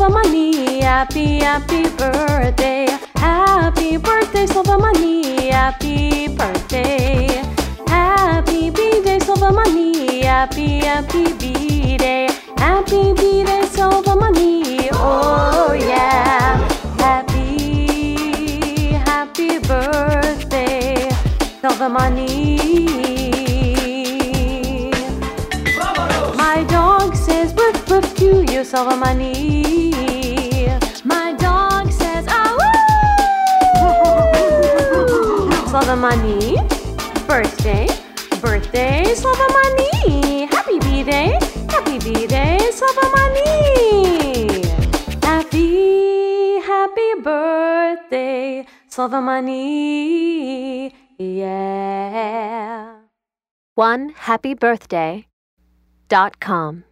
Slobomani. Happy, happy birthday. Happy birthday, Slobomani. Happy birthday. Happy B-Day, Slobomani. Happy, happy B-Day. Happy B-Day, Slobomani. Oh yeah. Happy, happy birthday, Slobomani. My dog says woof woof to you, Slobomani. My dog says ah woo. Slobomani. Birthday, birthday, Slobomani. Happy B-Day, happy B-Day, Slobomani. Happy, happy birthday, Slobomani. Yeah. OneHappyBirthday.com